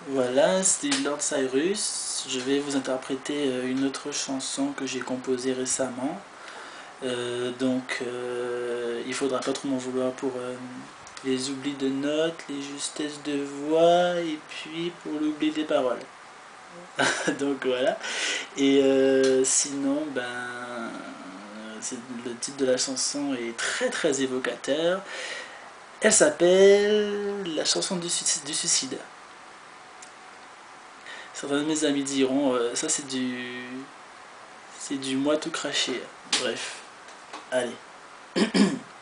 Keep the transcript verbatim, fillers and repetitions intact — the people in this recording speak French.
Voilà, c'était Lord Cyrus. Je vais vous interpréter euh, une autre chanson que j'ai composée récemment. Euh, donc, euh, il faudra pas trop m'en vouloir pour euh, les oublis de notes, les justesses de voix et puis pour l'oubli des paroles. Donc voilà. Et euh, sinon, ben, c'est- le titre de la chanson est très très évocateur. Elle s'appelle La chanson du, suicide. du suicide. Certains de mes amis diront, euh, ça c'est du, c'est du moi tout craché. Bref, allez.